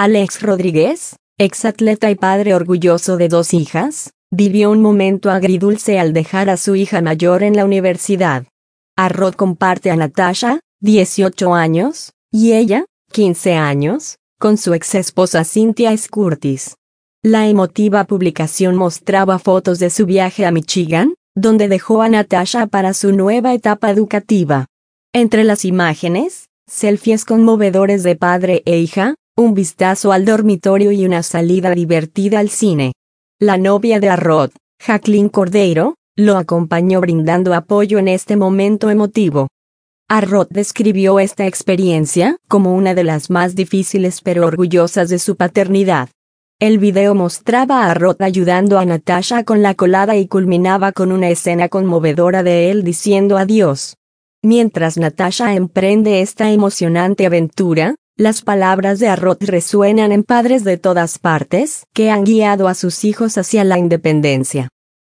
Alex Rodríguez, exatleta y padre orgulloso de 2 hijas, vivió un momento agridulce al dejar a su hija mayor en la universidad. Arrot comparte a Natasha, 18 años, y ella, 15 años, con su ex esposa Cynthia Curtis. La emotiva publicación mostraba fotos de su viaje a Michigan, donde dejó a Natasha para su nueva etapa educativa. Entre las imágenes, selfies conmovedores de padre e hija, un vistazo al dormitorio y una salida divertida al cine. La novia de Arrot, Jacqueline Cordeiro, lo acompañó brindando apoyo en este momento emotivo. Arrot describió esta experiencia como una de las más difíciles pero orgullosas de su paternidad. El video mostraba a Arrot ayudando a Natasha con la colada y culminaba con una escena conmovedora de él diciendo adiós. Mientras Natasha emprende esta emocionante aventura, las palabras de Arrot resuenan en padres de todas partes que han guiado a sus hijos hacia la independencia.